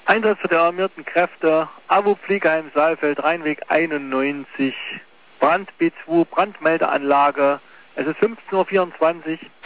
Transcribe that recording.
Einsatz für die alarmierten Kräfte, AWO Pflegeheim Saalfeld, Rheinweg 91, Brand B2, Brandmeldeanlage. Es ist 15:24 Uhr.